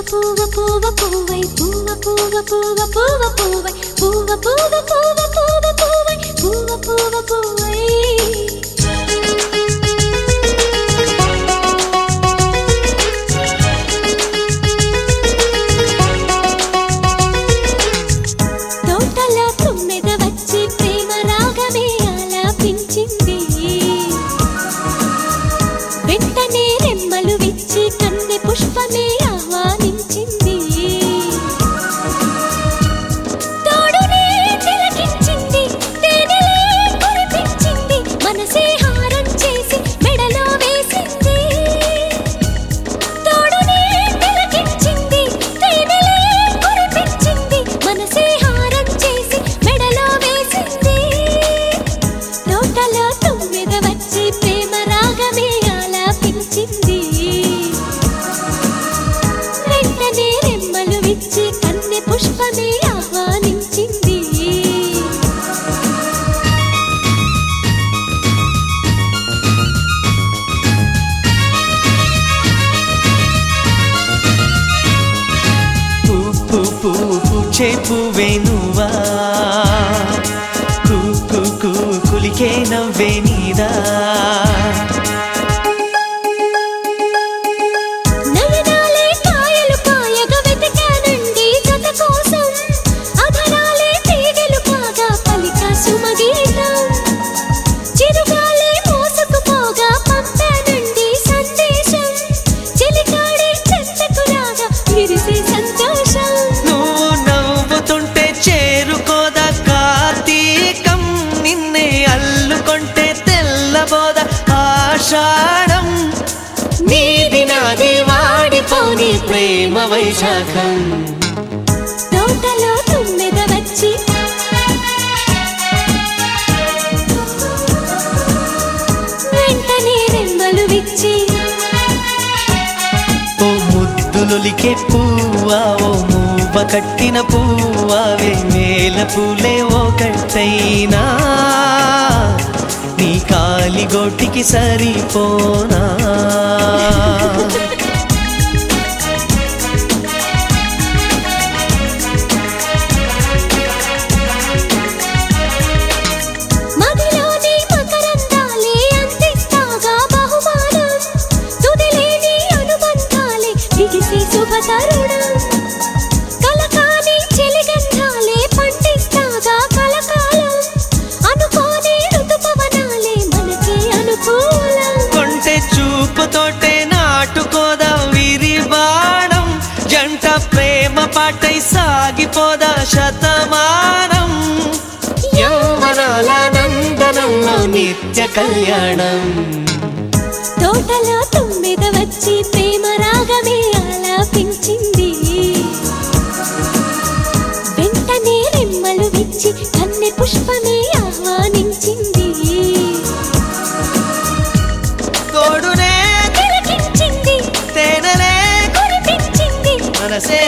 పూవ పూవ పూవై పూవ పూవ పూవ పూవ పూవై పూవ పూవ పూవ పూవ పూవై పూవ పూవ పూవై తోటలో తుమ్మెద వచ్చి ప్రేమ రాగమే ఆలాపించింది వెంటనే రెమ్మలు విచ్చి కన్నె పుష్పమే ఆహ్వానించింది తోడునే తిలకించింది తేనెలే కురిపించింది మనసే హారం చేసి మెడలో వేసింది తోడునే తిలకించింది తేనెలే కురిపించింది మనసే హారం చేసి మెడలో వేసింది తోటలో తుమ్మెద వచ్చి ప్రేమ రాగమే ఆలాపించింది వెంటనే రెమ్మలు విచ్చి కన్నె పుష్పమే ఆహ్వానించింది పూచే పువ్వే నువ్వా కులికే నవ్వే నీదా నయనాలే కాయలు కాయగా వెతికానండి జత కోసం అధరాలే తీగలు కాగా పలిక సుమగీతం చిరుగాలే మోసుకుపోగా పంపానండి సందేశం చెలికాడే చెంతకు రాగా విరిసే సంతోషం నువ్వు నవ్వుతుంటే చేరుకోదా కార్తీకం నిన్నే అల్లుకొంటే తెల్లబోద ఆషాఢం నీది నాది వాడిపోని ప్రేమ వైశాఖం తోటలో తుమ్మెద వచ్చి వెంటనే రెమ్మలు విచ్చి ఓ ముద్దులొలికే పువ్వా ఓ మూవ కట్టిన పువ్వా వేల పూలే ఓ కట్టైనా నీ కాలిగోటికి సరిపోనా మదిలోని మకరందాలే అందిస్తాగా బహుమానం తుదిలేని అనుబంధాలే బిగిసే శుభతరుణం కలకాని చెలిగంధాలే పండిస్తాగా కలకాలం అనుకోని ఋతుపవనాలే మనకి అనుకూలం కొంటె చూపుతోటే నాటుకోదా విరిబాణం జంట ప్రేమ పాటై సాగిపోదా శతమానం యౌవనాల నందనంలో నిత్య కళ్యాణం తోటలో తుమ్మెద వచ్చి ప్రేమ రాగమే ఆలాపించింది వెంటనే రెమ్మలు విచ్చి కన్నె పుష్పమే ఆహ్వానించింది తోడునే తిలకించింది తేనెలే కురిపించింది మనసే